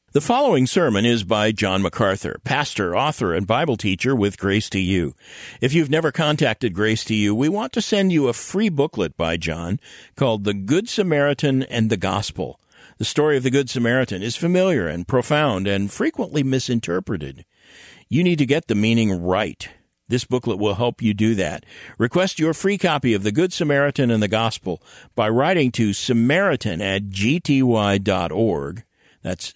The following sermon is by John MacArthur, pastor, author, and Bible teacher with Grace to You. If you've never contacted Grace to You, we want to send you a free booklet by John called The Good Samaritan and the Gospel. The story of the Good Samaritan is familiar and profound and frequently misinterpreted. You need to get the meaning right. This booklet will help you do that. Request your free copy of The Good Samaritan and the Gospel by writing to samaritan@gty.org. That's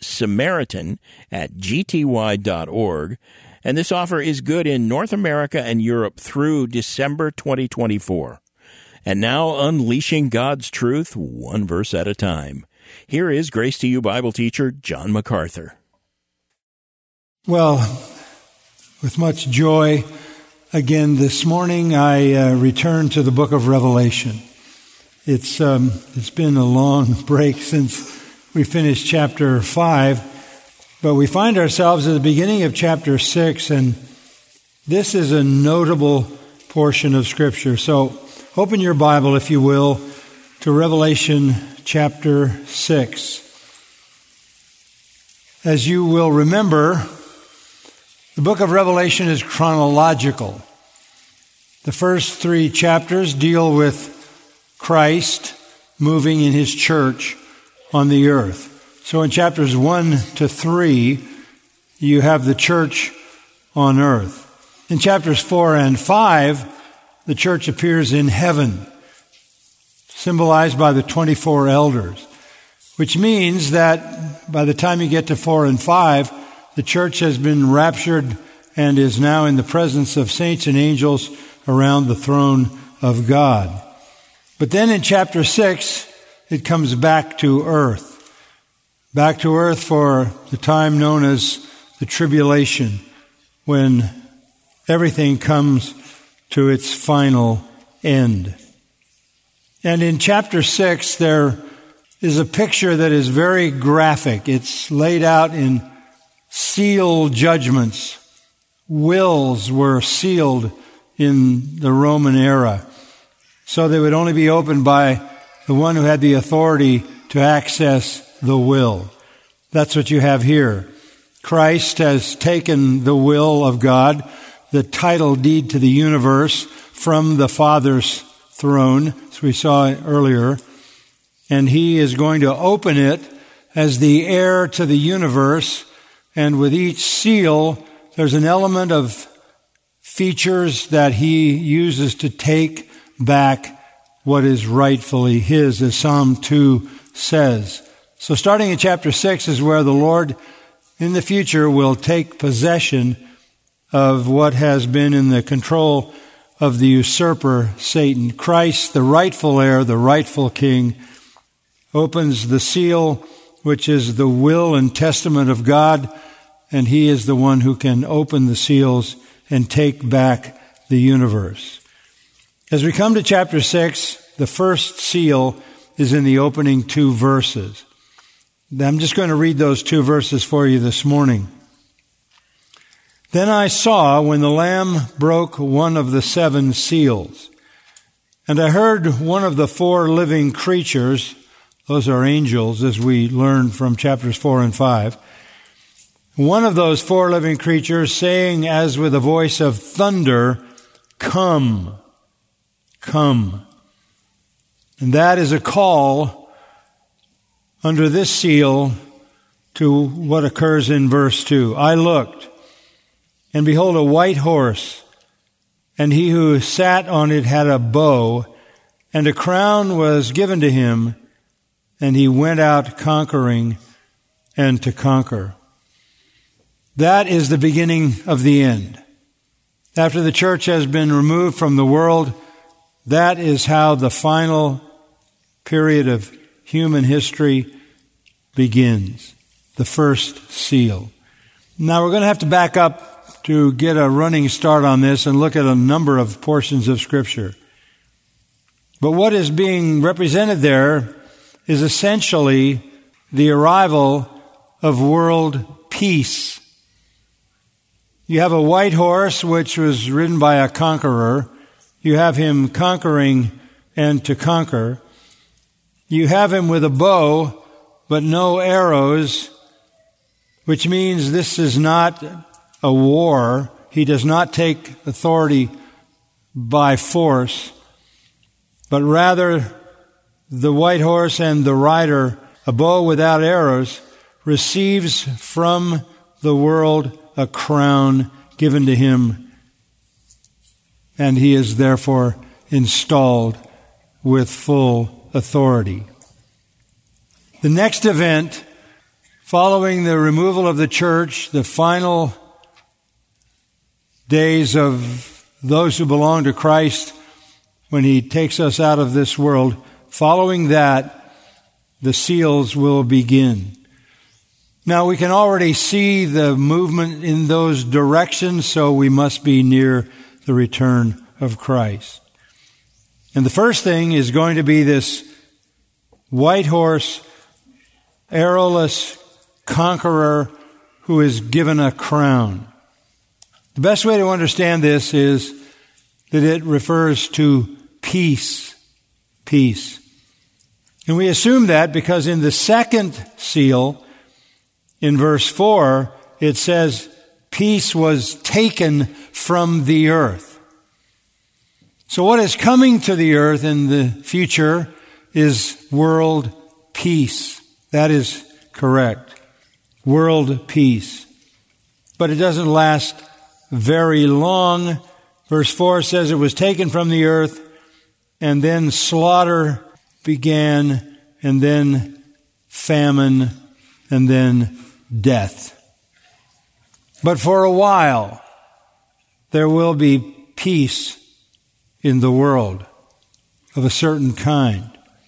Samaritan@gty.org. And this offer is good in North America and Europe through December 2024. And now, unleashing God's truth one verse at a time. Here is Grace to You Bible teacher John MacArthur. Well, with much joy, again this morning I return to the book of Revelation. It's been a long break since we finished chapter 5, but we find ourselves at the beginning of chapter 6, and this is a notable portion of Scripture. So open your Bible, if you will, to Revelation chapter 6. As you will remember, the book of Revelation is chronological. The first 3 chapters deal with Christ moving in His church on the earth. So in chapters 1 to 3, you have the church on earth. In chapters 4 and 5, the church appears in heaven, symbolized by the 24 elders, which means that by the time you get to 4 and 5, the church has been raptured and is now in the presence of saints and angels around the throne of God. But then in chapter 6, it comes back to earth. Back to earth for the time known as the tribulation, when everything comes to its final end. And in chapter 6, there is a picture that is very graphic. It's laid out in sealed judgments. Wills were sealed in the Roman era, so they would only be opened by the one who had the authority to access the will. That's what you have here. Christ has taken the will of God, the title deed to the universe, from the Father's throne, as we saw earlier, and He is going to open it as the heir to the universe, and with each seal, there's an element of features that He uses to take back what is rightfully His, as Psalm 2 says. So starting in chapter 6 is where the Lord in the future will take possession of what has been in the control of the usurper, Satan. Christ, the rightful heir, the rightful king, opens the seal, which is the will and testament of God, and He is the one who can open the seals and take back the universe. As we come to chapter 6, the first seal is in the opening 2 verses. I'm just going to read those 2 verses for you this morning. Then I saw when the Lamb broke one of the 7 seals, and I heard one of the 4 living creatures, those are angels as we learned from chapters 4 and 5, one of those 4 living creatures saying as with a voice of thunder, "Come, come." And that is a call under this seal to what occurs in verse 2. I looked, and behold, a white horse, and he who sat on it had a bow, and a crown was given to him, and he went out conquering and to conquer. That is the beginning of the end. After the church has been removed from the world, that is how the final period of human history begins, the first seal. Now we're going to have to back up to get a running start on this and look at a number of portions of Scripture. But what is being represented there is essentially the arrival of world peace. You have a white horse which was ridden by a conqueror. You have him conquering and to conquer. You have him with a bow, but no arrows. which means this is not a war. He does not take authority by force, but rather the white horse and the rider, a bow without arrows, receives from the world a crown given to him, and he is therefore installed with full authority. The next event, following the removal of the church, the final days of those who belong to Christ when he takes us out of this world, following that, the seals will begin. Now, we can already see the movement in those directions, so we must be near the return of Christ. And the first thing is going to be this white horse, arrowless conqueror who is given a crown. The best way to understand this is that it refers to peace. Peace. And we assume that because in the second seal, in verse 4, it says, peace was taken from the earth. So what is coming to the earth in the future is world peace. That is correct. World peace. But it doesn't last very long. Verse 4 says it was taken from the earth, and then slaughter began, and then famine, and then death. But for a while, there will be peace in the world of a certain kind.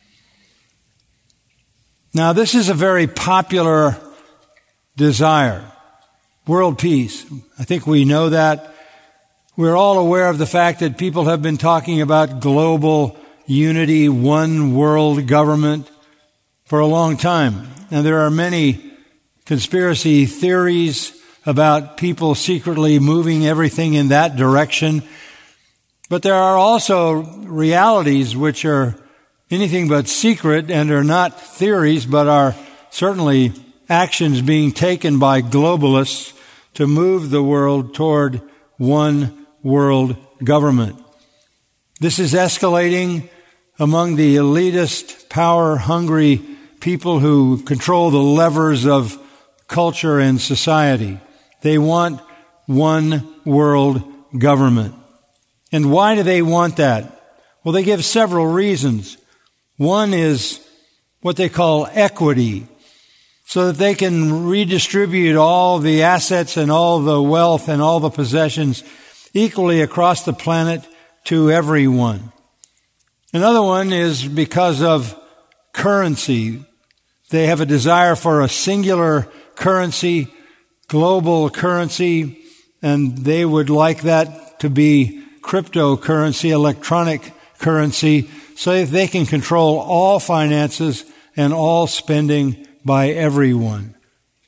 Now, this is a very popular desire. World peace. I think we know that. We're all aware of the fact that people have been talking about global unity, one world government for a long time. And there are many conspiracy theories about people secretly moving everything in that direction. But there are also realities which are anything but secret and are not theories, but are certainly actions being taken by globalists to move the world toward one world government. This is escalating among the elitist, power-hungry people who control the levers of culture and society. They want one world government. And why do they want that? Well, they give several reasons. One is what they call equity, so that they can redistribute all the assets and all the wealth and all the possessions equally across the planet to everyone. Another one is because of currency. They have a desire for a singular currency, global currency, and they would like that to be cryptocurrency, electronic currency, so that they can control all finances and all spending by everyone.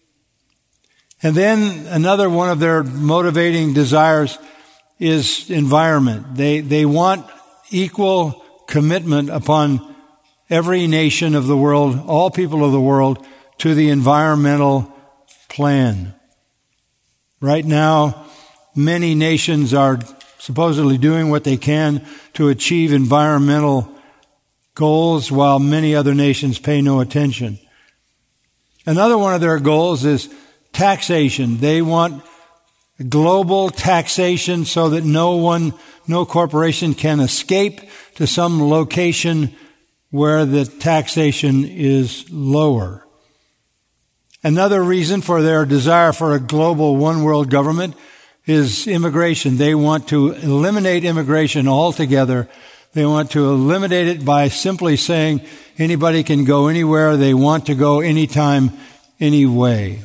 And then another one of their motivating desires is environment. They want equal commitment upon every nation of the world, all people of the world, to the environmental plan. Right now, many nations are supposedly doing what they can to achieve environmental goals, while many other nations pay no attention. Another one of their goals is taxation. They want global taxation so that no corporation can escape to some location where the taxation is lower. Another reason for their desire for a global one world government is immigration. They want to eliminate immigration altogether. They want to eliminate it by simply saying anybody can go anywhere they want to go, anytime, anyway.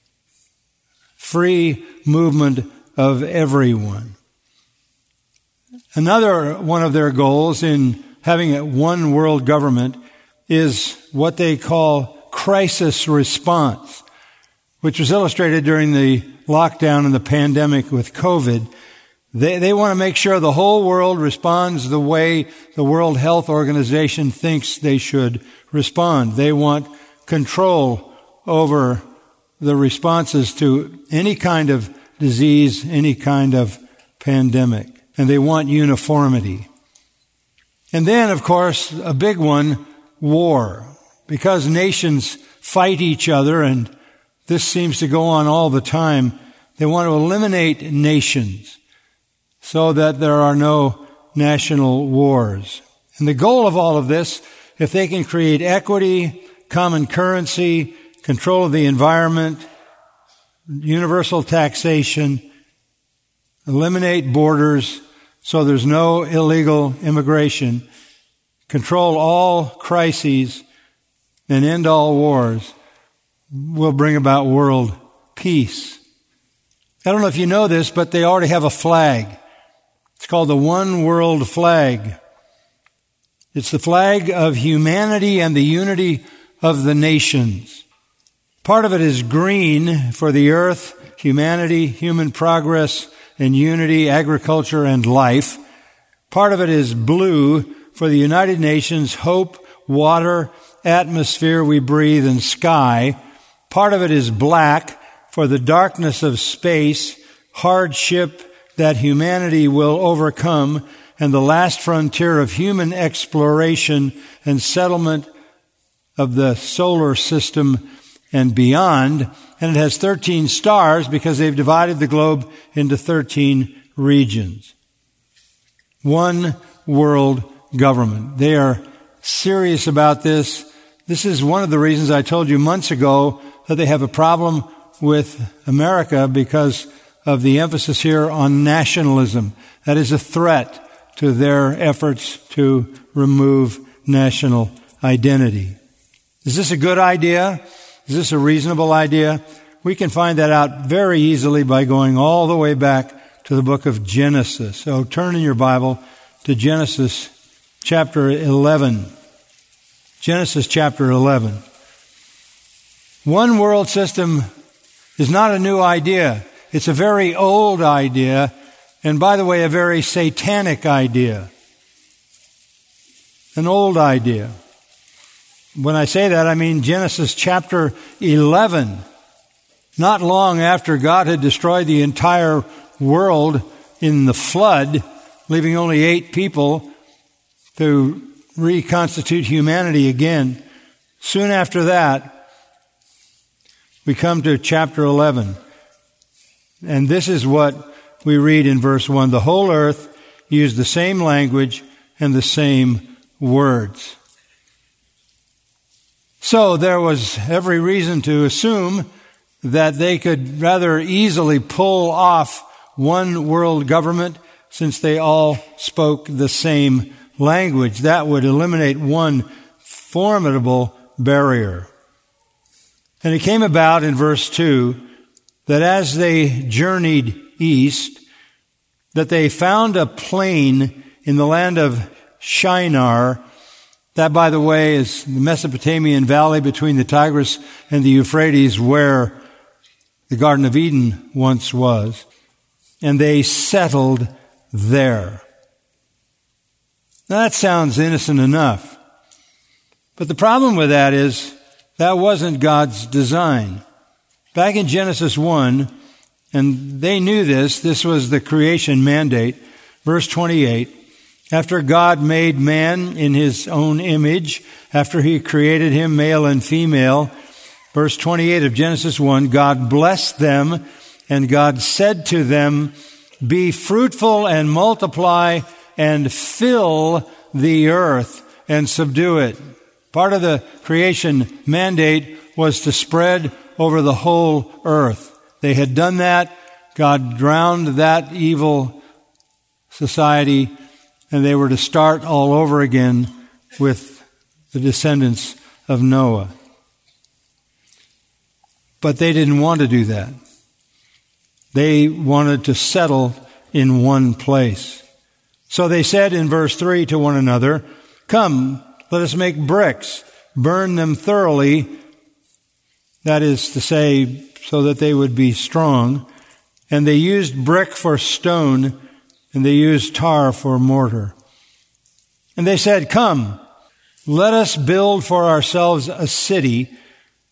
Free movement of everyone. Another one of their goals in having a one world government is what they call crisis response, which was illustrated during the lockdown and the pandemic with COVID. They want to make sure the whole world responds the way the World Health Organization thinks they should respond. They want control over the responses to any kind of disease, any kind of pandemic. And they want uniformity. And then, of course, a big one, war. Because nations fight each other, and this seems to go on all the time, they want to eliminate nations so that there are no national wars. And the goal of all of this, if they can create equity, common currency, control of the environment, universal taxation, eliminate borders so there's no illegal immigration, control all crises, and end all wars, will bring about world peace. I don't know if you know this, but they already have a flag. It's called the One World Flag. It's the flag of humanity and the unity of the nations. Part of it is green for the earth, humanity, human progress and unity, agriculture and life. Part of it is blue for the United Nations, hope, water, atmosphere we breathe, and sky. Part of it is black for the darkness of space, hardship that humanity will overcome, and the last frontier of human exploration and settlement of the solar system and beyond. And it has 13 stars because they've divided the globe into 13 regions. One world government. They are serious about this. This is one of the reasons I told you months ago that they have a problem with America because of the emphasis here on nationalism. That is a threat to their efforts to remove national identity. Is this a good idea? Is this a reasonable idea? We can find that out very easily by going all the way back to the book of Genesis. So turn in your Bible to Genesis chapter 11. Genesis chapter 11. One world system is not a new idea. It's a very old idea, and by the way, a very satanic idea. An old idea. When I say that, I mean Genesis chapter 11. Not long after God had destroyed the entire world in the flood, leaving only 8 people to reconstitute humanity again. Soon after that, we come to chapter 11. And this is what we read in verse 1. The whole earth used the same language and the same words. So there was every reason to assume that they could rather easily pull off one world government since they all spoke the same language. That would eliminate one formidable barrier. And it came about in verse 2 that as they journeyed east, that they found a plain in the land of Shinar. That, by the way, is the Mesopotamian valley between the Tigris and the Euphrates, where the Garden of Eden once was. And they settled there. Now, that sounds innocent enough. But the problem with that is that wasn't God's design. Back in Genesis 1, and they knew this was the creation mandate, verse 28, after God made man in his own image, after he created him male and female, verse 28 of Genesis 1, God blessed them, and God said to them, be fruitful and multiply and fill the earth and subdue it. Part of the creation mandate was to spread over the whole earth. They had done that. God drowned that evil society, and they were to start all over again with the descendants of Noah. But they didn't want to do that. They wanted to settle in one place. So they said in verse 3 to one another, come, let us make bricks, burn them thoroughly, that is to say, so that they would be strong. And they used brick for stone, and they used tar for mortar. And they said, come, let us build for ourselves a city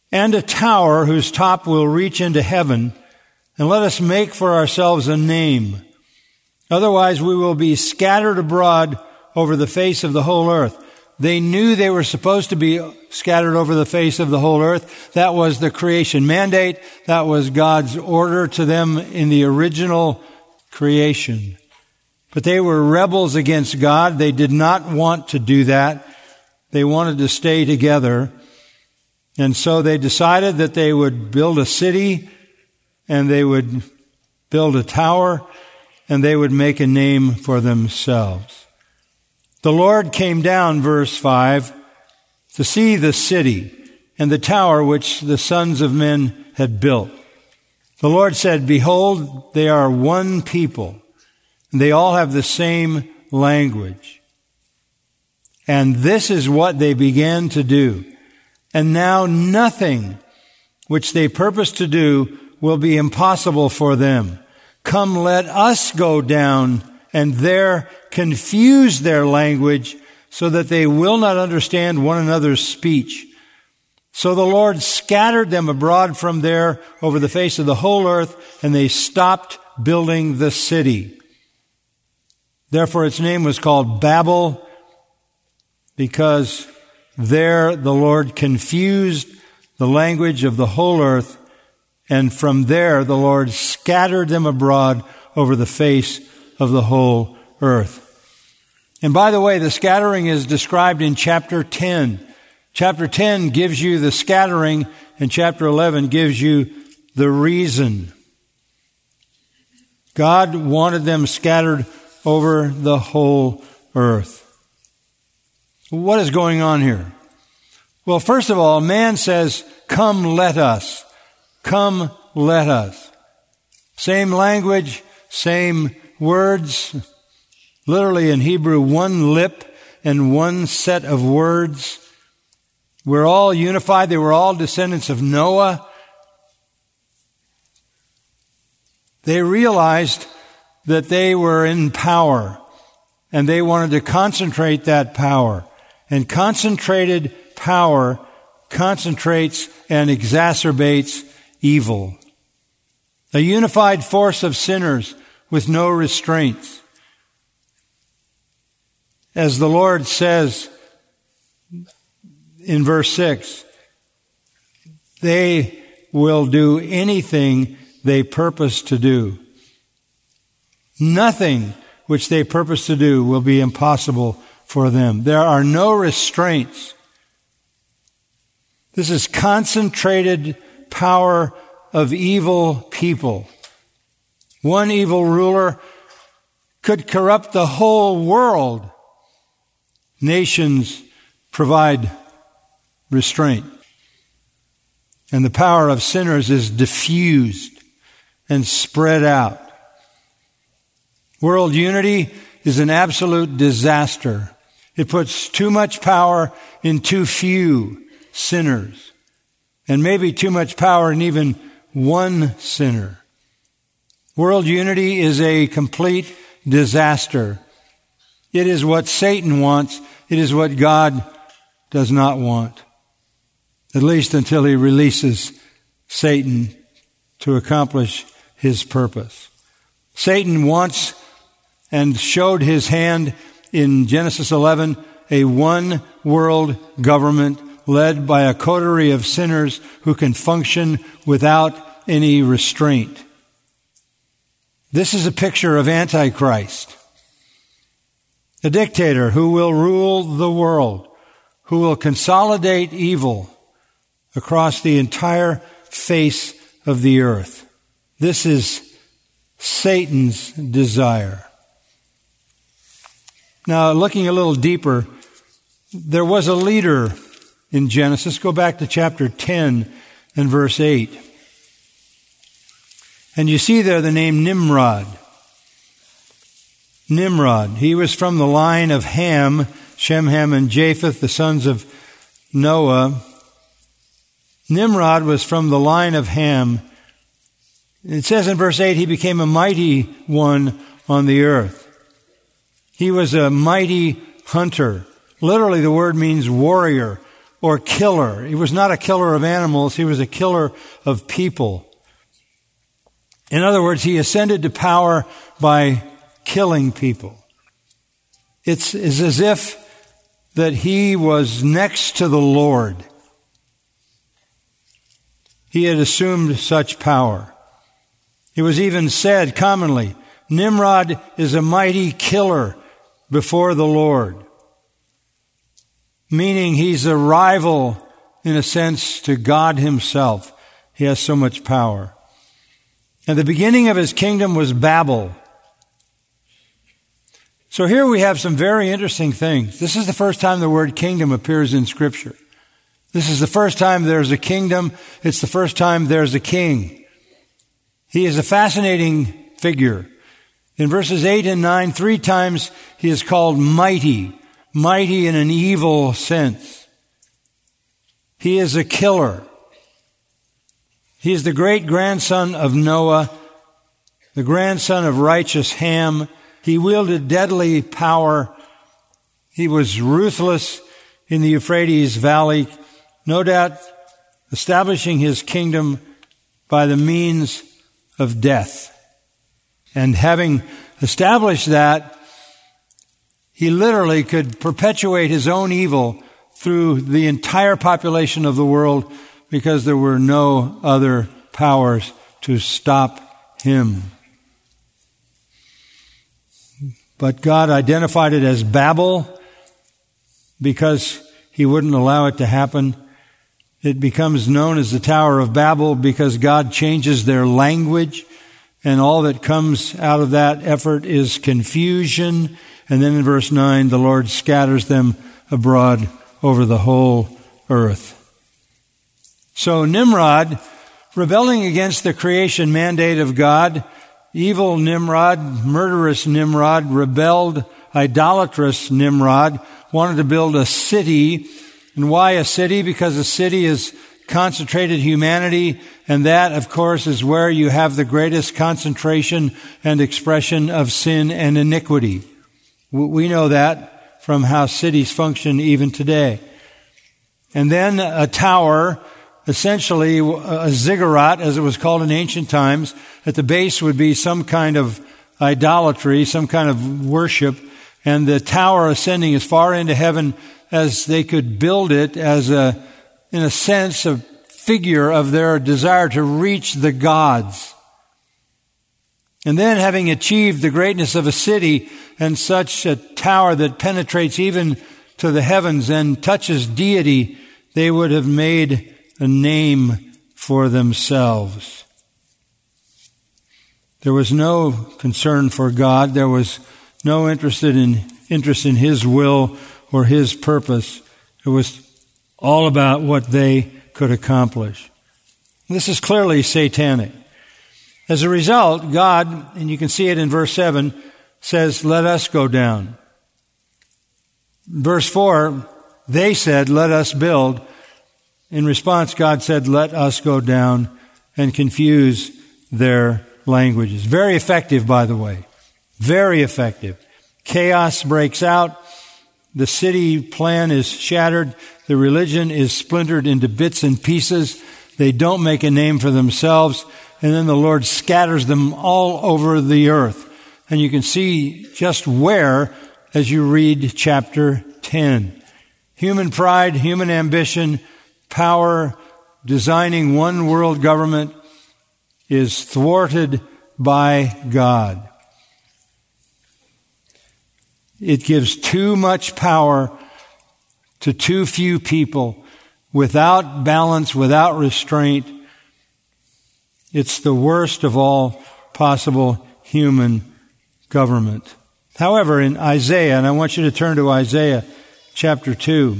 and a tower whose top will reach into heaven, and let us make for ourselves a name. Otherwise we will be scattered abroad over the face of the whole earth. They knew they were supposed to be scattered over the face of the whole earth. That was the creation mandate. That was God's order to them in the original creation. But they were rebels against God. They did not want to do that. They wanted to stay together. And so they decided that they would build a city, and they would build a tower, and they would make a name for themselves. The Lord came down, verse 5, to see the city and the tower which the sons of men had built. The Lord said, behold, they are one people, and they all have the same language. And this is what they began to do. And now nothing which they purpose to do will be impossible for them. Come, let us go down and there confuse their language so that they will not understand one another's speech. So the Lord scattered them abroad from there over the face of the whole earth, and they stopped building the city. Therefore its name was called Babel, because there the Lord confused the language of the whole earth, and from there the Lord scattered them abroad over the face of the whole earth. And by the way, the scattering is described in chapter 10. Chapter 10 gives you the scattering, and chapter 11 gives you the reason. God wanted them scattered over the whole earth. What is going on here? Well, first of all, man says, come, let us. Come, let us. Same language, same words. Literally in Hebrew, one lip and one set of words. We're all unified. They were all descendants of Noah. They realized that they were in power, and they wanted to concentrate that power. And concentrated power concentrates and exacerbates evil. A unified force of sinners with no restraints. As the Lord says in verse 6, they will do anything they purpose to do. Nothing which they purpose to do will be impossible for them. There are no restraints. This is concentrated power of evil people. One evil ruler could corrupt the whole world. Nations provide restraint. And the power of sinners is diffused and spread out. World unity is an absolute disaster. It puts too much power in too few sinners, and maybe too much power in even one sinner. World unity is a complete disaster. It is what Satan wants. It is what God does not want, at least until he releases Satan to accomplish his purpose. Satan wants and showed his hand in Genesis 11, a one world government led by a coterie of sinners who can function without any restraint. This is a picture of Antichrist, a dictator who will rule the world, who will consolidate evil across the entire face of the earth. This is Satan's desire. Now, looking a little deeper, there was a leader in Genesis. Go back to chapter 10 and verse 8. And you see there the name Nimrod. Nimrod. He was from the line of Ham, Shem, Ham, and Japheth, the sons of Noah. Nimrod was from the line of Ham. It says in verse 8, he became a mighty one on the earth. He was a mighty hunter. Literally, the word means warrior. or killer. He was not a killer of animals. He was a killer of people. In other words, he ascended to power by killing people. It's as if that he was next to the Lord. He had assumed such power. It was even said commonly, Nimrod is a mighty killer before the Lord. Meaning he's a rival, in a sense, to God himself. He has so much power. And the beginning of his kingdom was Babel. So here we have some very interesting things. This is the first time the word kingdom appears in Scripture. This is the first time there's a kingdom. It's the first time there's a king. He is a fascinating figure. In verses 8 and 9, 3 times he is called mighty. Mighty in an evil sense. He is a killer. He is the great-grandson of Noah, the grandson of righteous Ham. He wielded deadly power. He was ruthless in the Euphrates Valley, no doubt establishing his kingdom by the means of death. And having established that, he literally could perpetuate his own evil through the entire population of the world because there were no other powers to stop him. But God identified it as Babel because he wouldn't allow it to happen. It becomes known as the Tower of Babel because God changes their language, and all that comes out of that effort is confusion. And then in verse 9, the Lord scatters them abroad over the whole earth. So Nimrod, rebelling against the creation mandate of God, evil Nimrod, murderous Nimrod, rebelled, idolatrous Nimrod, wanted to build a city. And why a city? Because a city is concentrated humanity, and that, of course, is where you have the greatest concentration and expression of sin and iniquity. We know that from how cities function even today. And then a tower, essentially a ziggurat, as it was called in ancient times. At the base would be some kind of idolatry, some kind of worship, and the tower ascending as far into heaven as they could build it as in a sense, a figure of their desire to reach the gods. And then having achieved the greatness of a city and such a tower that penetrates even to the heavens and touches deity, they would have made a name for themselves. There was no concern for God. There was no interest in His will or His purpose. It was all about what they could accomplish. This is clearly satanic. As a result, God, and you can see it in verse 7, says, "Let us go down." Verse 4, they said, "Let us build." In response, God said, "Let us go down," and confuse their languages. Very effective, by the way. Very effective. Chaos breaks out. The city plan is shattered. The religion is splintered into bits and pieces. They don't make a name for themselves. And then the Lord scatters them all over the earth. And you can see just where as you read chapter 10. Human pride, human ambition, power, designing one world government is thwarted by God. It gives too much power to too few people without balance, without restraint. It's the worst of all possible human government. However, in Isaiah, and I want you to turn to Isaiah chapter 2,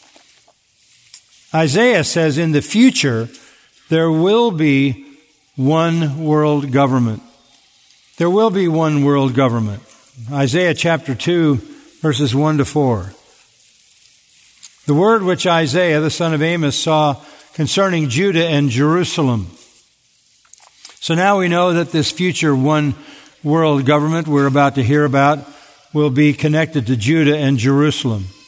Isaiah says in the future there will be one world government. There will be one world government. Isaiah chapter 2, verses 1 to 4. The word which Isaiah, the son of Amos, saw concerning Judah and Jerusalem. So now we know that this future one world government we're about to hear about will be connected to Judah and Jerusalem.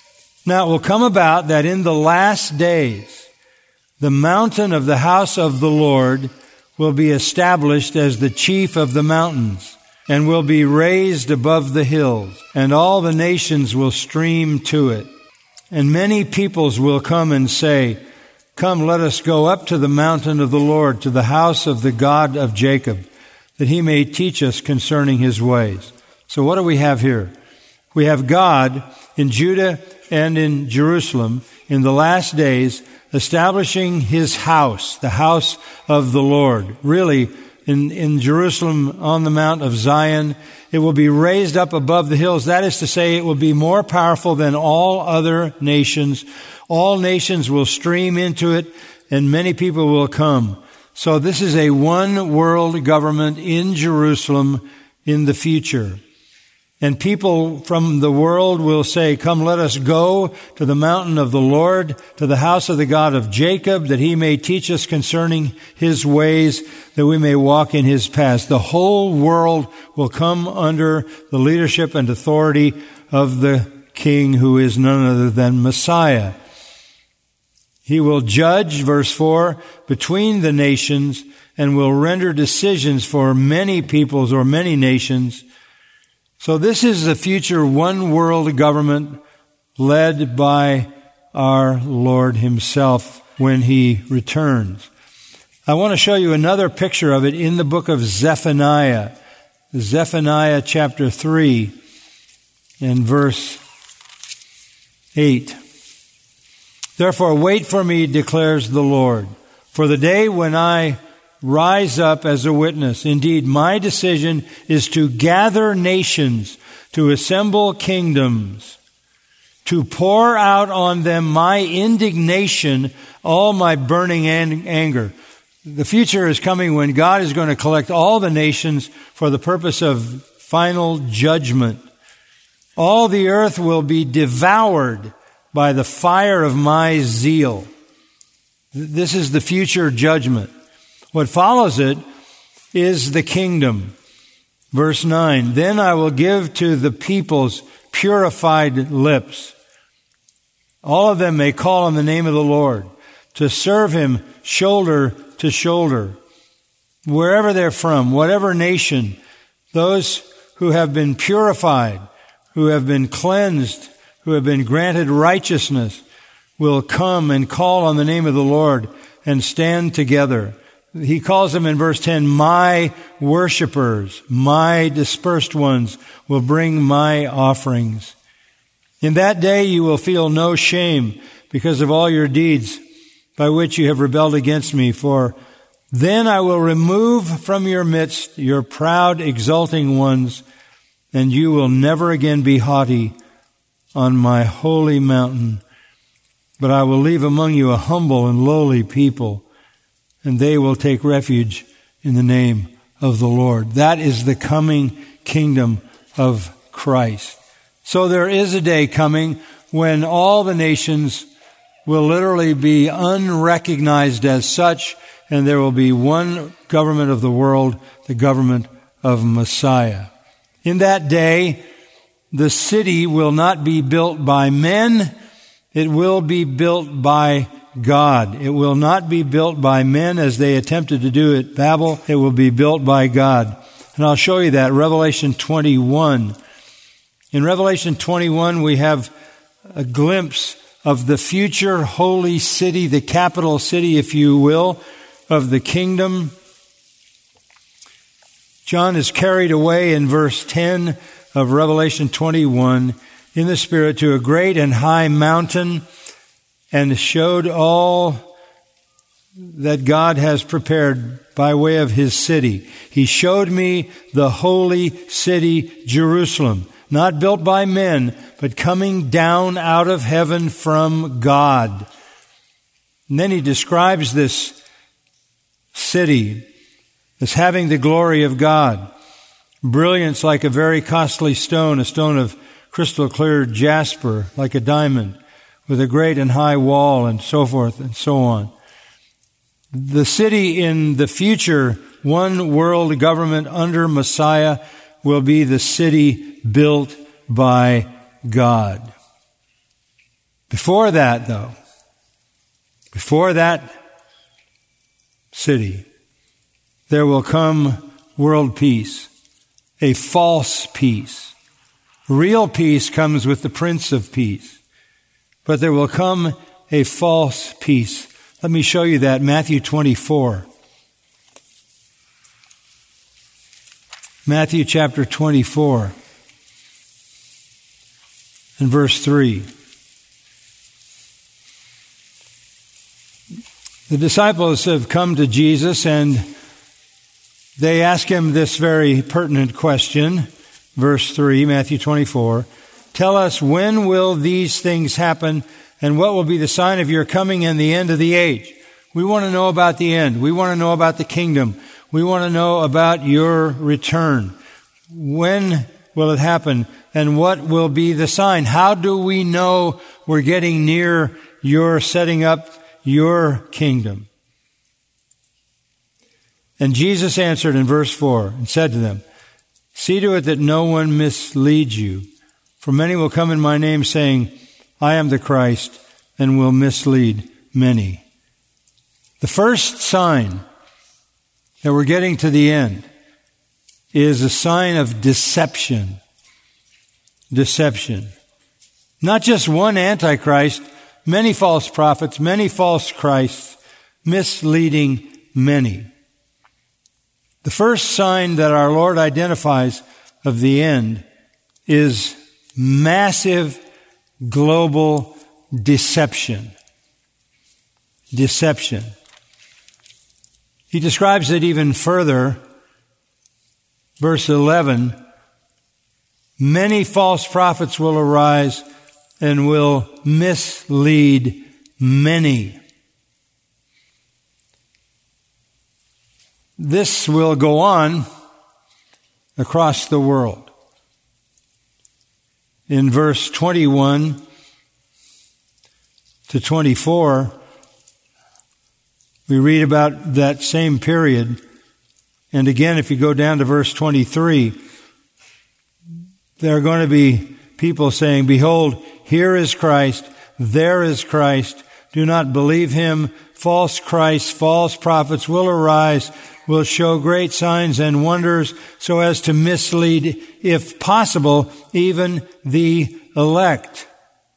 Now it will come about that in the last days, the mountain of the house of the Lord will be established as the chief of the mountains, and will be raised above the hills, and all the nations will stream to it. And many peoples will come and say, Come, let us go up to the mountain of the Lord, to the house of the God of Jacob, that he may teach us concerning his ways. So what do we have here? We have God in Judah and in Jerusalem in the last days establishing his house, the house of the Lord. Really, in Jerusalem on the Mount of Zion, it will be raised up above the hills. That is to say, it will be more powerful than all other nations. All nations will stream into it, and many people will come. So this is a one world government in Jerusalem in the future. And people from the world will say, Come, let us go to the mountain of the Lord, to the house of the God of Jacob, that he may teach us concerning his ways, that we may walk in his paths. The whole world will come under the leadership and authority of the King, who is none other than Messiah. He will judge, verse 4, between the nations, and will render decisions for many peoples or many nations. So this is the future one world government led by our Lord himself when he returns. I want to show you another picture of it in the book of Zephaniah. Zephaniah chapter 3 and verse 8. Therefore wait for me, declares the Lord, for the day when I rise up as a witness. Indeed, my decision is to gather nations, to assemble kingdoms, to pour out on them my indignation, all my burning anger. The future is coming when God is going to collect all the nations for the purpose of final judgment. All the earth will be devoured by the fire of my zeal. This is the future judgment. What follows it is the kingdom. Verse 9, Then I will give to the peoples purified lips. All of them may call on the name of the Lord, to serve him shoulder to shoulder. Wherever they're from, whatever nation, those who have been purified, who have been cleansed, who have been granted righteousness, will come and call on the name of the Lord and stand together. He calls them in verse 10, My worshipers, my dispersed ones will bring my offerings. In that day you will feel no shame because of all your deeds by which you have rebelled against me. For then I will remove from your midst your proud, exulting ones, and you will never again be haughty on my holy mountain. But I will leave among you a humble and lowly people, and they will take refuge in the name of the Lord. That is the coming kingdom of Christ. So there is a day coming when all the nations will literally be unrecognized as such, and there will be one government of the world, the government of Messiah. In that day, the city will not be built by men, it will be built by God. It will not be built by men as they attempted to do at Babel. It will be built by God. And I'll show you that. Revelation 21. In Revelation 21, we have a glimpse of the future holy city, the capital city, if you will, of the kingdom. John is carried away in verse 10 of Revelation 21 in the Spirit to a great and high mountain, and showed all that God has prepared by way of his city. He showed me the holy city, Jerusalem, not built by men, but coming down out of heaven from God. And then he describes this city as having the glory of God, brilliance like a very costly stone, a stone of crystal clear jasper, like a diamond, with a great and high wall, and so forth and so on. The city in the future one world government under Messiah will be the city built by God. Before that, though, before that city, there will come world peace, a false peace. Real peace comes with the Prince of Peace, but there will come a false peace. Let me show you that. Matthew 24. Matthew chapter 24 and verse 3. The disciples have come to Jesus and they ask him this very pertinent question. Verse 3, Matthew 24. Tell us, when will these things happen, and what will be the sign of your coming and the end of the age? We want to know about the end. We want to know about the kingdom. We want to know about your return. When will it happen, and what will be the sign? How do we know we're getting near your setting up your kingdom? And Jesus answered in verse 4 and said to them, see to it that no one misleads you. For many will come in my name saying, I am the Christ, and will mislead many. The first sign that we're getting to the end is a sign of deception. Deception. Not just one Antichrist, many false prophets, many false Christs, misleading many. The first sign that our Lord identifies of the end is massive global deception. Deception. He describes it even further. Verse 11, many false prophets will arise and will mislead many. This will go on across the world. In verse 21 to 24, we read about that same period. And again, if you go down to verse 23, there are going to be people saying, behold, here is Christ, there is Christ. Do not believe him. False Christs, false prophets will arise, will show great signs and wonders so as to mislead, if possible, even the elect.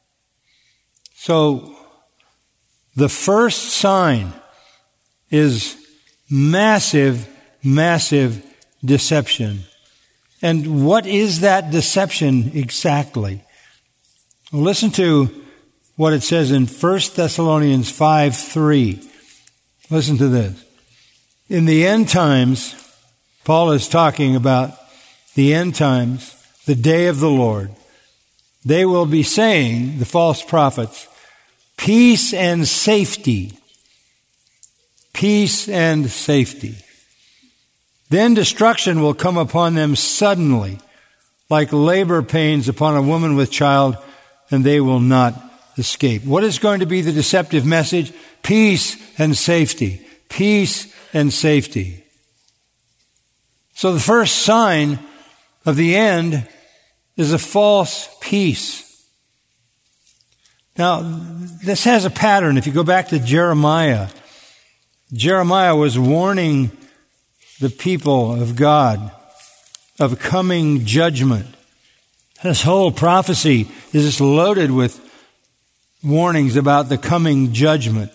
So, the first sign is massive, massive deception. And what is that deception exactly? Well, listen to what it says in 1 Thessalonians 5:3. Listen to this. In the end times, Paul is talking about the end times, the day of the Lord. They will be saying, the false prophets, peace and safety. Peace and safety. Then destruction will come upon them suddenly, like labor pains upon a woman with child, and they will not escape. What is going to be the deceptive message? Peace and safety. Peace and safety. So the first sign of the end is a false peace. Now, this has a pattern. If you go back to Jeremiah, Jeremiah was warning the people of God of coming judgment. This whole prophecy is just loaded with warnings about the coming judgment.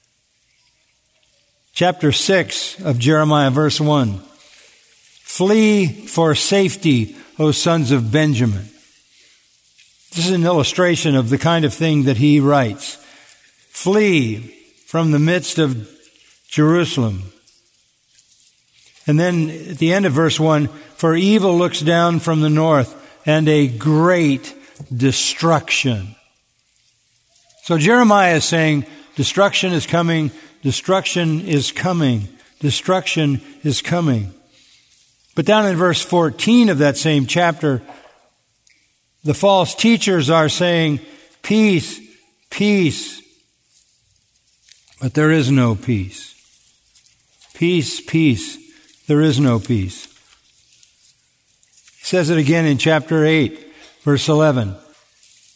Chapter 6 of Jeremiah, verse 1. Flee for safety, O sons of Benjamin. This is an illustration of the kind of thing that he writes. Flee from the midst of Jerusalem. And then at the end of verse 1, for evil looks down from the north, and a great destruction. So Jeremiah is saying, destruction is coming, destruction is coming, destruction is coming. But down in verse 14 of that same chapter, the false teachers are saying, peace, peace. But there is no peace. Peace, peace. There is no peace. He says it again in chapter 8, verse 11.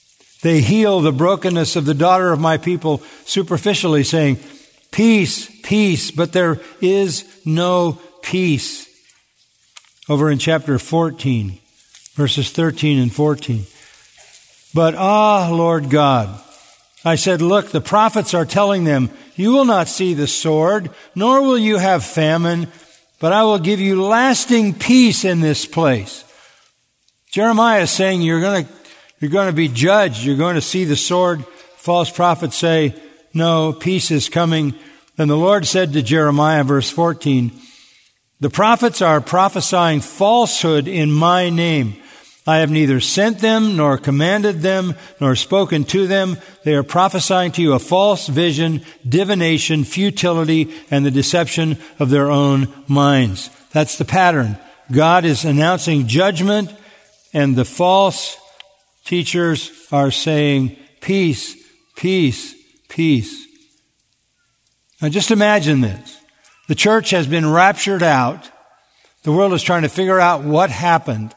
They heal the brokenness of the daughter of my people superficially, saying, peace, peace, but there is no peace. Over in chapter 14, verses 13 and 14. But Lord God, I said, look, the prophets are telling them, you will not see the sword, nor will you have famine, but I will give you lasting peace in this place. Jeremiah is saying you're going to be judged. You're going to see the sword. False prophets say, no, peace is coming. And the Lord said to Jeremiah, verse 14, the prophets are prophesying falsehood in my name. I have neither sent them, nor commanded them, nor spoken to them. They are prophesying to you a false vision, divination, futility, and the deception of their own minds. That's the pattern. God is announcing judgment, and the false teachers are saying, peace, peace, peace. Now just imagine this. The church has been raptured out. The world is trying to figure out what happened.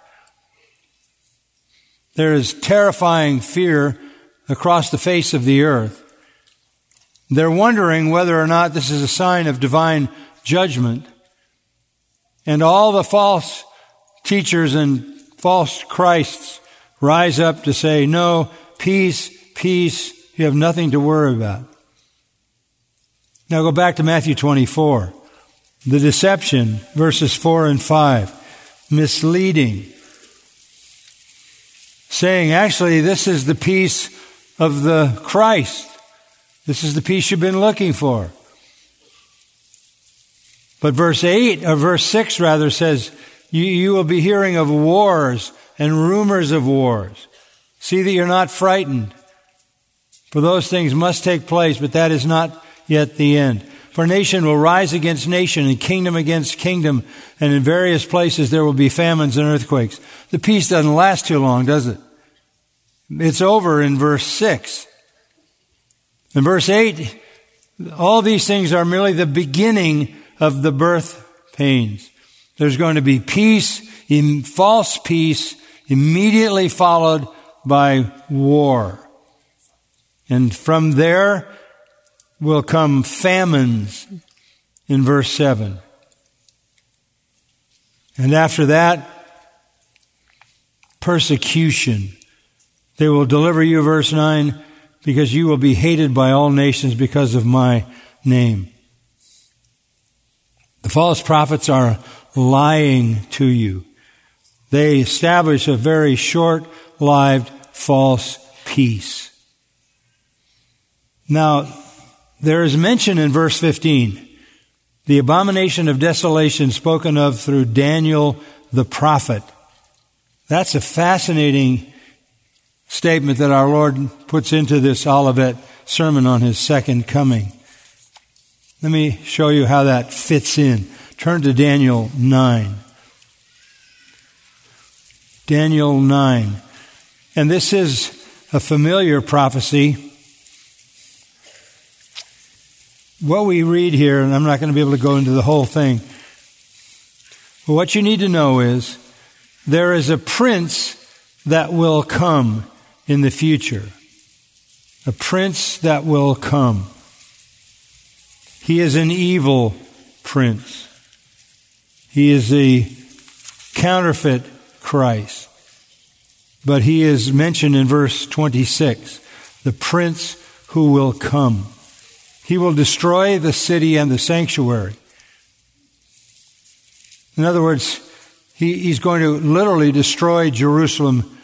There is terrifying fear across the face of the earth. They're wondering whether or not this is a sign of divine judgment. And all the false teachers and false Christs rise up to say, no, peace, peace, you have nothing to worry about. Now go back to Matthew 24. The deception, verses 4 and 5. Misleading. Saying, actually, this is the peace of the Christ. This is the peace you've been looking for. But verse 6 says, you will be hearing of wars and rumors of wars. See that you're not frightened. For those things must take place, but that is not yet the end. For nation will rise against nation and kingdom against kingdom, and in various places there will be famines and earthquakes. The peace doesn't last too long, does it? It's over in verse 6. In verse 8, all these things are merely the beginning of the birth pains. There's going to be peace, false peace, immediately followed by war. And from there will come famines in verse 7. And after that, persecution. They will deliver you, verse 9, because you will be hated by all nations because of my name. The false prophets are lying to you. They establish a very short-lived false peace. Now, there is mention in verse 15, the abomination of desolation spoken of through Daniel the prophet. That's a fascinating statement that our Lord puts into this Olivet sermon on his second coming. Let me show you how that fits in. Turn to Daniel 9. Daniel 9. And this is a familiar prophecy. What we read here, and I'm not going to be able to go into the whole thing, but what you need to know is there is a prince that will come in the future. A prince that will come. He is an evil prince. He is a counterfeit Christ. But he is mentioned in verse 26, the prince who will come. He will destroy the city and the sanctuary. In other words, he's going to literally destroy Jerusalem.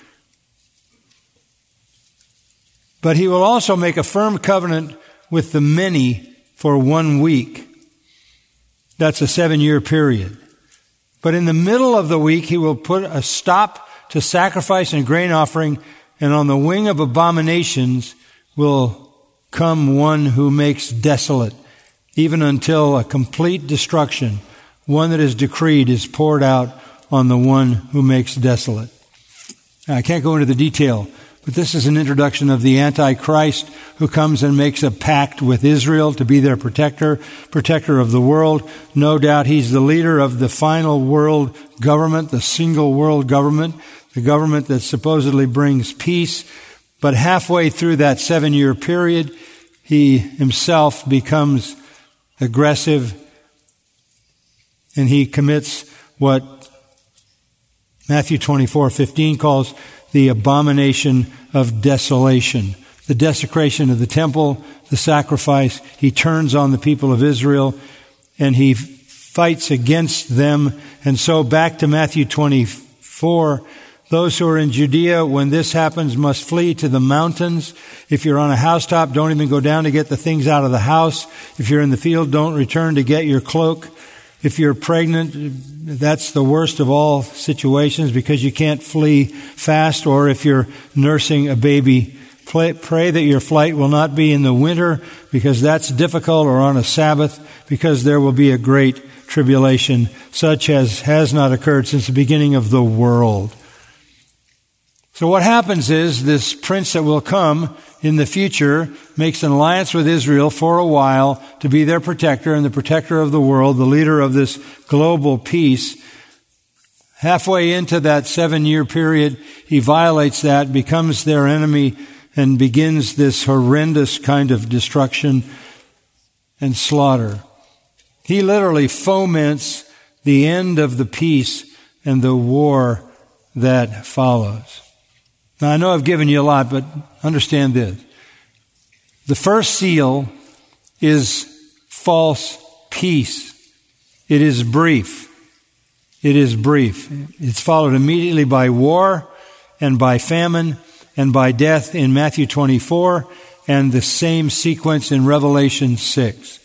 But he will also make a firm covenant with the many for 1 week. That's a 7-year period. But in the middle of the week, he will put a stop to sacrifice and grain offering, and on the wing of abominations will come one who makes desolate, even until a complete destruction, one that is decreed, is poured out on the one who makes desolate. Now, I can't go into the detail, but this is an introduction of the Antichrist who comes and makes a pact with Israel to be their protector of the world. No doubt he's the leader of the final world government, the single world government, the government that supposedly brings peace. But halfway through that 7-year period, he himself becomes aggressive, and he commits what Matthew 24:15 calls the abomination of desolation. The desecration of the temple, the sacrifice. He turns on the people of Israel, and he fights against them. And so back to Matthew 24, those who are in Judea, when this happens, must flee to the mountains. If you're on a housetop, don't even go down to get the things out of the house. If you're in the field, don't return to get your cloak. If you're pregnant, that's the worst of all situations because you can't flee fast. Or if you're nursing a baby, pray that your flight will not be in the winter because that's difficult, or on a Sabbath, because there will be a great tribulation such as has not occurred since the beginning of the world. So what happens is this prince that will come in the future makes an alliance with Israel for a while to be their protector and the protector of the world, the leader of this global peace. Halfway into that 7-year period, he violates that, becomes their enemy, and begins this horrendous kind of destruction and slaughter. He literally foments the end of the peace and the war that follows. Now, I know I've given you a lot, but understand this. The first seal is false peace. It is brief. It is brief. It's followed immediately by war and by famine and by death in Matthew 24, and the same sequence in Revelation 6.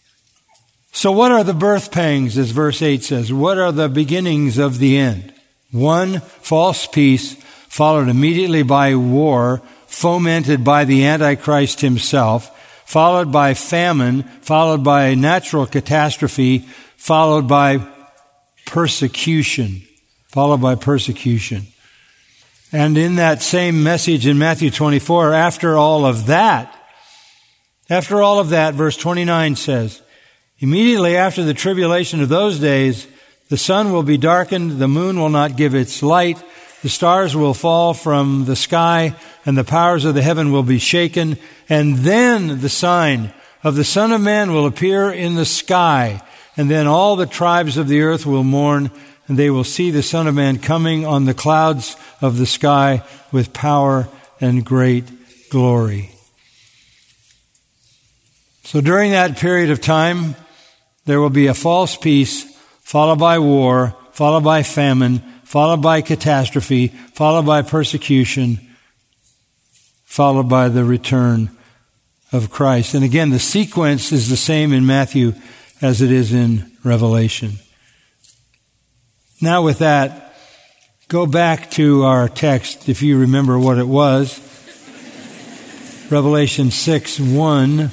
So what are the birth pangs, as verse 8 says? What are the beginnings of the end? 1, false peace, followed immediately by war, fomented by the Antichrist himself, followed by famine, followed by natural catastrophe, followed by persecution. And in that same message in Matthew 24, after all of that, verse 29 says, immediately after the tribulation of those days, the sun will be darkened, the moon will not give its light, the stars will fall from the sky, and the powers of the heaven will be shaken. And then the sign of the Son of Man will appear in the sky. And then all the tribes of the earth will mourn, and they will see the Son of Man coming on the clouds of the sky with power and great glory. So during that period of time, there will be a false peace, followed by war, followed by famine, followed by catastrophe, followed by persecution, followed by the return of Christ. And again, the sequence is the same in Matthew as it is in Revelation. Now with that, go back to our text, if you remember what it was. Revelation 6:1.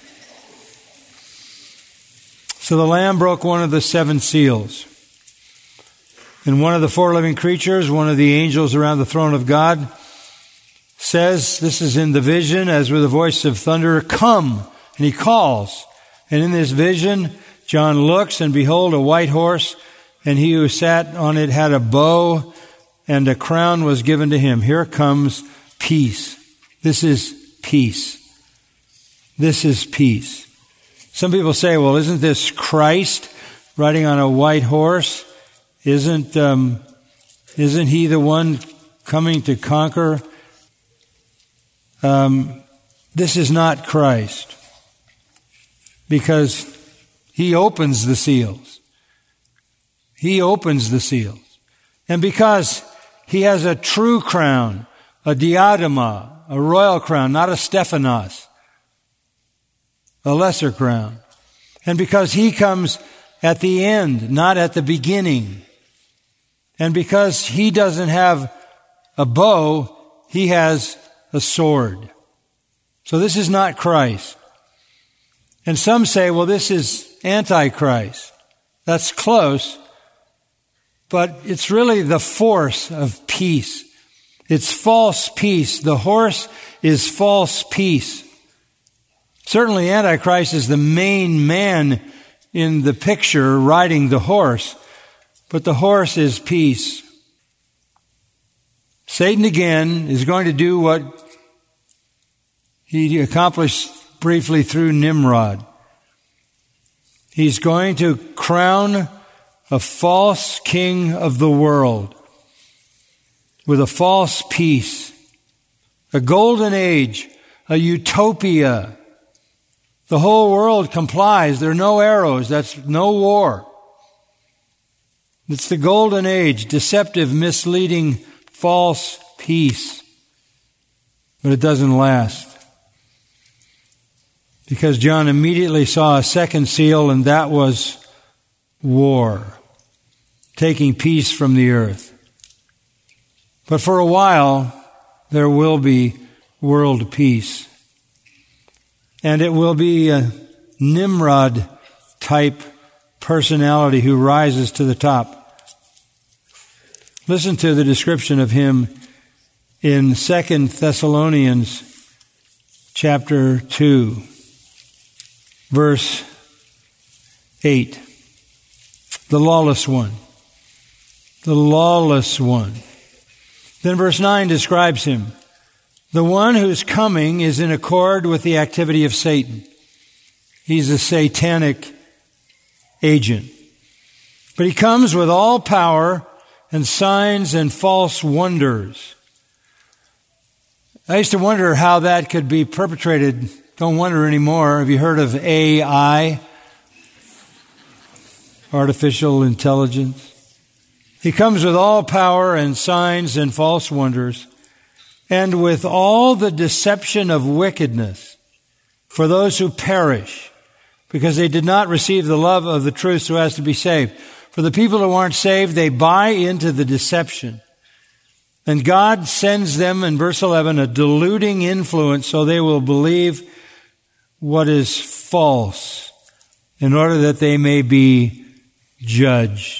So the Lamb broke one of the 7 seals. And one of the 4 living creatures, one of the angels around the throne of God, says, this is in the vision, as with a voice of thunder, come! And he calls. And in this vision, John looks, and behold, a white horse, and he who sat on it had a bow, and a crown was given to him. Here comes peace. This is peace. This is peace. Some people say, well, isn't this Christ riding on a white horse? Isn't he the one coming to conquer? This is not Christ, because he opens the seals. He opens the seals. And because he has a true crown, a diadema, a royal crown, not a Stephanos, a lesser crown. And because he comes at the end, not at the beginning. And because he doesn't have a bow, he has a sword. So this is not Christ. And some say, well, this is Antichrist. That's close, but it's really the force of peace. It's false peace. The horse is false peace. Certainly Antichrist is the main man in the picture riding the horse, but the horse is peace. Satan again is going to do what he accomplished briefly through Nimrod. He's going to crown a false king of the world with a false peace, a golden age, a utopia. The whole world complies. There are no arrows. That's no war. It's the golden age, deceptive, misleading, false peace. But it doesn't last. Because John immediately saw a second seal, and that was war, taking peace from the earth. But for a while, there will be world peace. And it will be a Nimrod-type personality who rises to the top. Listen to the description of him in 2 Thessalonians chapter 2. Verse 8, the lawless one. The lawless one. Then verse 9 describes him. The one whose coming is in accord with the activity of Satan. He's a satanic agent. But he comes with all power and signs and false wonders. I used to wonder how that could be perpetrated. Don't wonder anymore. Have you heard of AI? Artificial intelligence. He comes with all power and signs and false wonders, and with all the deception of wickedness for those who perish, because they did not receive the love of the truth so as to be saved. For the people who aren't saved, they buy into the deception. And God sends them, in verse 11, a deluding influence so they will believe what is false in order that they may be judged.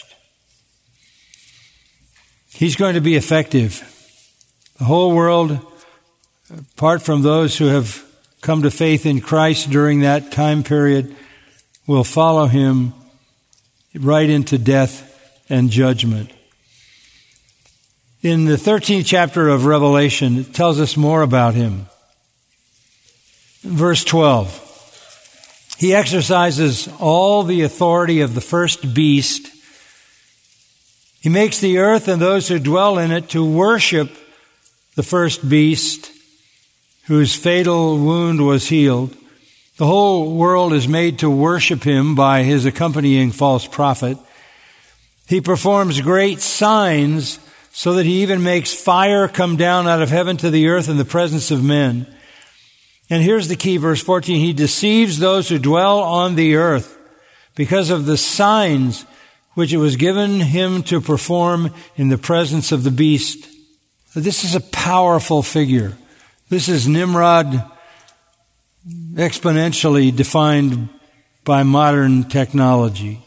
He's going to be effective. The whole world, apart from those who have come to faith in Christ during that time period, will follow him right into death and judgment. In the 13th chapter of Revelation, it tells us more about him. Verse 12, he exercises all the authority of the first beast. He makes the earth and those who dwell in it to worship the first beast whose fatal wound was healed. The whole world is made to worship him by his accompanying false prophet. He performs great signs so that he even makes fire come down out of heaven to the earth in the presence of men. And here's the key, verse 14. He deceives those who dwell on the earth because of the signs which it was given him to perform in the presence of the beast. This is a powerful figure. This is Nimrod exponentially defined by modern technology.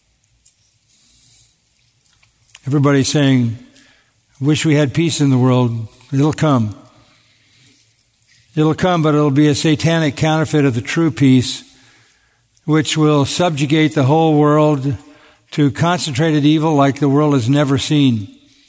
Everybody's saying, wish we had peace in the world. It'll come. It'll come, but it'll be a satanic counterfeit of the true peace, which will subjugate the whole world to concentrated evil like the world has never seen.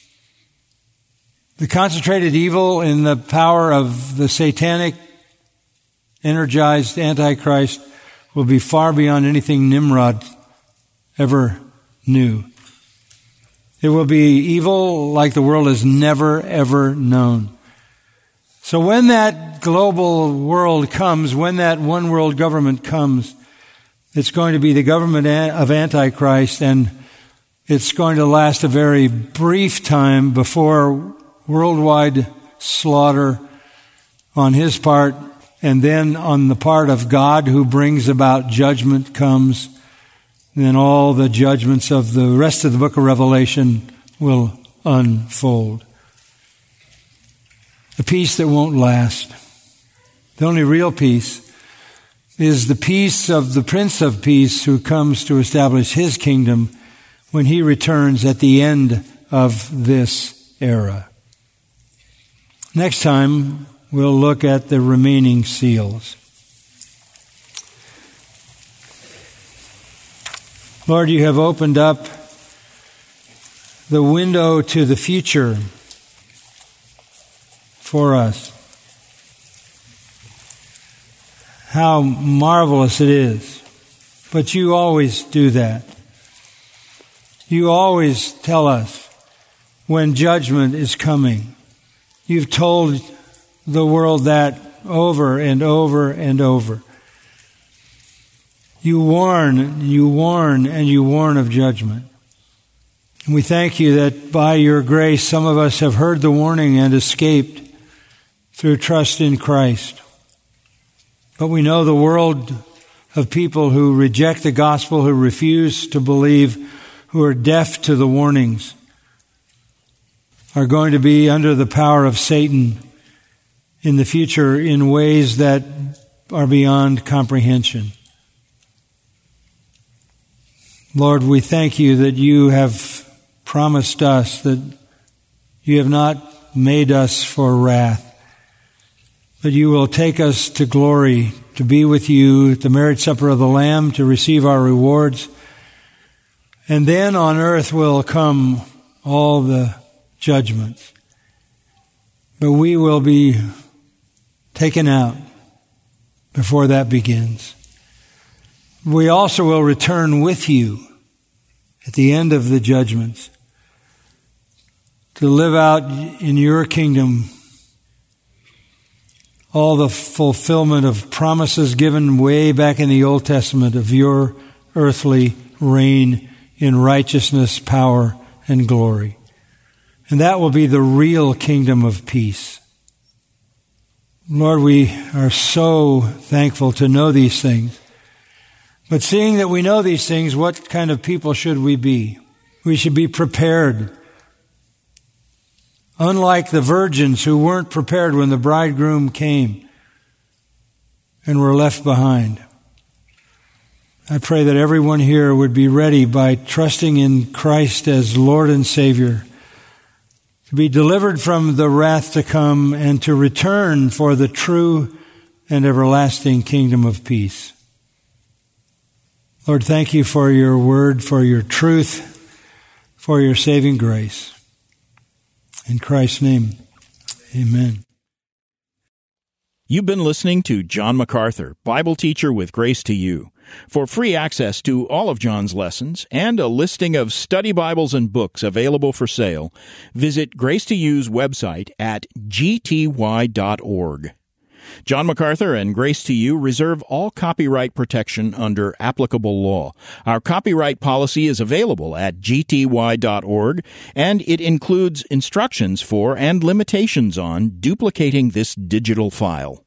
The concentrated evil in the power of the satanic, energized Antichrist will be far beyond anything Nimrod ever knew. It will be evil like the world has never, ever known. So when that global world comes, when that one world government comes, it's going to be the government of Antichrist, and it's going to last a very brief time before worldwide slaughter on his part, and then on the part of God who brings about judgment comes. And then all the judgments of the rest of the book of Revelation will unfold. A peace that won't last. The only real peace is the peace of the Prince of Peace who comes to establish his kingdom when he returns at the end of this era. Next time, we'll look at the remaining seals. Lord, you have opened up the window to the future for us. how marvelous it is. But you always do that. You always tell us when judgment is coming. You've told the world that over and over and over. You warn, and you warn of judgment. And we thank you that by your grace, some of us have heard the warning and escaped through trust in Christ. But we know the world of people who reject the gospel, who refuse to believe, who are deaf to the warnings, are going to be under the power of Satan in the future in ways that are beyond comprehension. Lord, we thank you that you have promised us that you have not made us for wrath, but you will take us to glory, to be with you at the marriage supper of the Lamb, to receive our rewards. And then on earth will come all the judgments. But we will be taken out before that begins. We also will return with you at the end of the judgments to live out in your kingdom all the fulfillment of promises given way back in the Old Testament of your earthly reign in righteousness, power, and glory. And that will be the real kingdom of peace. Lord, we are so thankful to know these things. But seeing that we know these things, what kind of people should we be? We should be prepared. Unlike the virgins who weren't prepared when the bridegroom came and were left behind. I pray that everyone here would be ready by trusting in Christ as Lord and Savior to be delivered from the wrath to come and to return for the true and everlasting kingdom of peace. Lord, thank you for your word, for your truth, for your saving grace. In Christ's name, amen. You've been listening to John MacArthur, Bible teacher with Grace to You. For free access to all of John's lessons and a listing of study Bibles and books available for sale, visit Grace to You's website at gty.org. John MacArthur and Grace to You reserve all copyright protection under applicable law. Our copyright policy is available at gty.org, and it includes instructions for and limitations on duplicating this digital file.